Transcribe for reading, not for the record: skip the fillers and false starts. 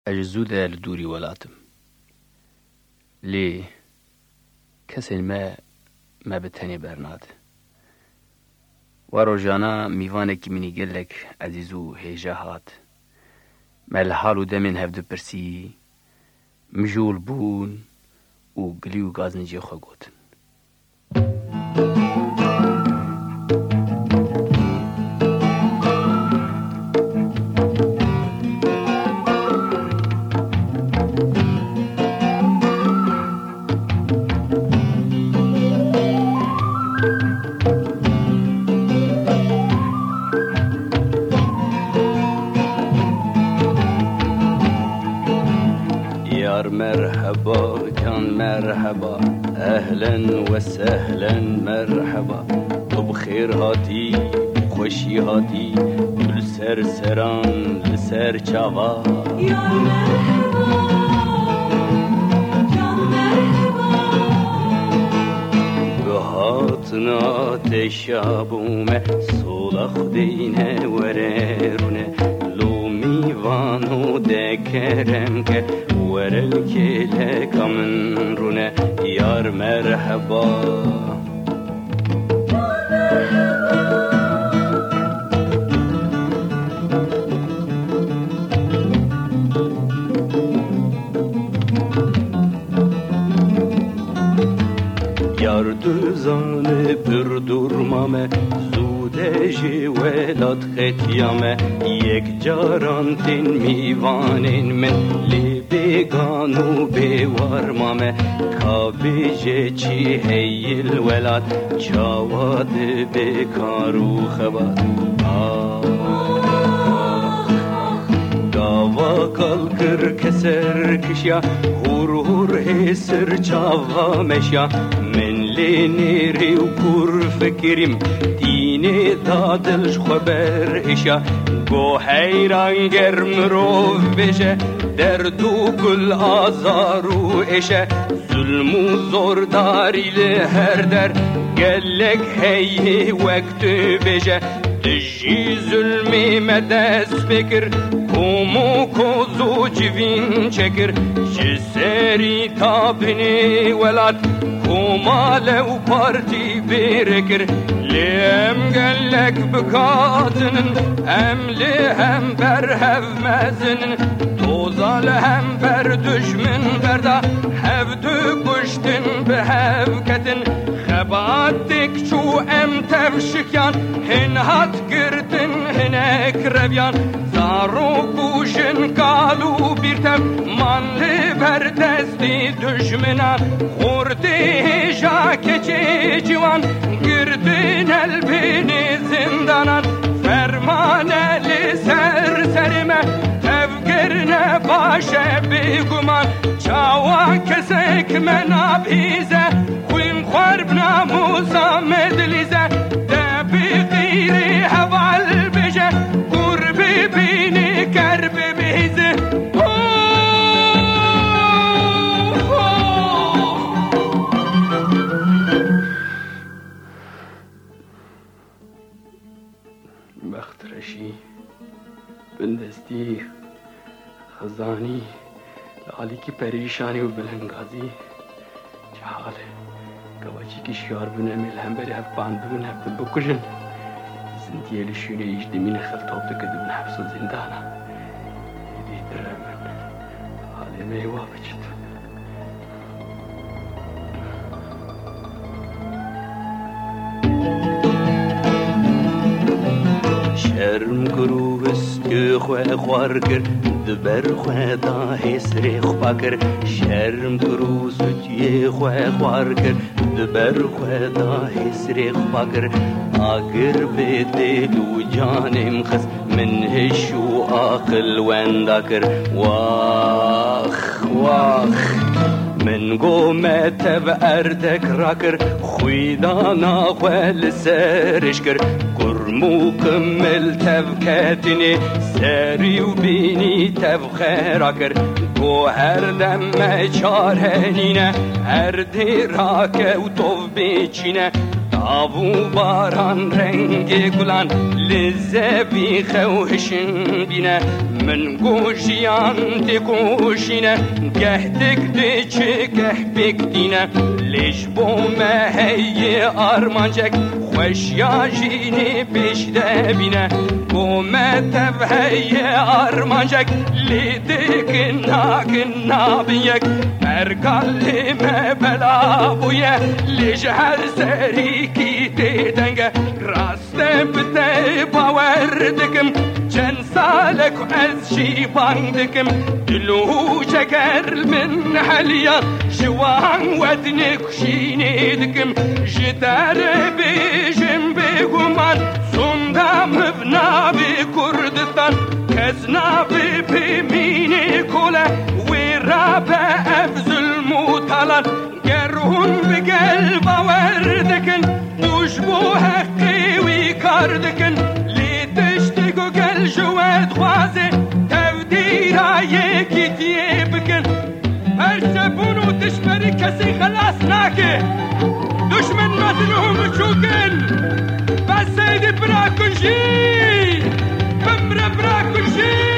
اجزو ده لدوری ولاتم لی کسی ما بتنی برناد و روزانا میوانه که منی گلک عزیزو هیجا هات مل حالو دمین هفدو پرسی مجول بون و گلیو گازنجی خو گوتن مرحبا جان مرحبا اهلا و سهلا مرحبا تو بخیر هاتی خوشی هاتی دل سرسران لسر چاوا یا مرحبا جان مرحبا بهاتنا تشابومه سولخ دینه وررونه لومی وانو دکرم که ورل کلک من رونه یار مرحبا یار دوزانه پر durmame زودجی ولاد ختیامه یک جاران تین میوانین من لی بیگانو بیوارمامه کابیجه چی هیل ولاد چاواد بیکارو خباد داوا کال کر کسر کشیا هور هور هسر چاوا مشیا من لینیری و پر فکریم دینه دادلش خبر هشا گو حیران گرم رو بشه دردو کل آزارو اشه ظلم و زورداری لهر در گلک هی وقت بشه دجی ظلمی مدست فکر کومو کوزو جوین چکر جسری تابنی ولاد کوماله و پارتی بیرکر لیم گلک بکاتنن ام لهم بر هف مزنن توزال هم بر دشمن بردا هف دو کشتن به هف کتن خباتک چو ام تفشکیان هن هات گردن هنک رویان زارو کوشن کالو بیرتم من لبر دستی دشمنان خورده هجا کچه جوان گردن البین زندانان فرمان لسر سرمه تفگرن باشه بگمان چاوا کسک منابیزه خوین خورب ناموسا مدلیزه دبی غیری حوال بشه قربی بینی کرب بیزه بخترشی بندستی خزانی لالی کی پریشانی و بلنگازی چه حاله گواچی کی شیار بونه ملهم بری هف باندون هف بکشن زندیه لشونه ایش دمین خلطاب تکدون حبس زندانا یدی درمن حالی میوا بچت شرم کرو بستی خواه خوار کر دبر خواه دا حسری خواه کر شرم کرو سوچی خواه خوار کر دبر خواه دا حسری خواه کر آگر به دلو جانم خس من هشو آقل وندا کر واخ واخ من قومت بأردك راكر خويدانا خوال سارشكر قرمو كمل تفكاتني ساري وبيني تفخيراكر قو هر لما چارهنينه هر دراك وطوف بيچينه تابو باران رنگ گلان لزبی خوشن بینه من گوشیان تکوشینه گهتک دیچه گه بکتینه لیش بومه هی آرمانجک خوش یا جینی پیش دبینه بومه تب هی آرمانجک لیدک ناکن بیک برگالی me bela buye لیش هر سری کی دیدنگه راسته بته باور دکم چند سالک از شیبان دکم دلو شکر من حلیا شوان ودنک شینی دکم جدار بیجم بگمان سندم بنا بی کردستان کسنا بی پیمینی کوله ویرا به افزل موتالان گرون بقلب وردکن دوش بو حقی وی کاردکن لی تشتگو گل جواد خوازه تودیرا یکی تیه بکن هر شبونو تشبری کسی خلاص ناکه دشمن مدنهم چوکن بس سیدی براکن جی بمره براکن جی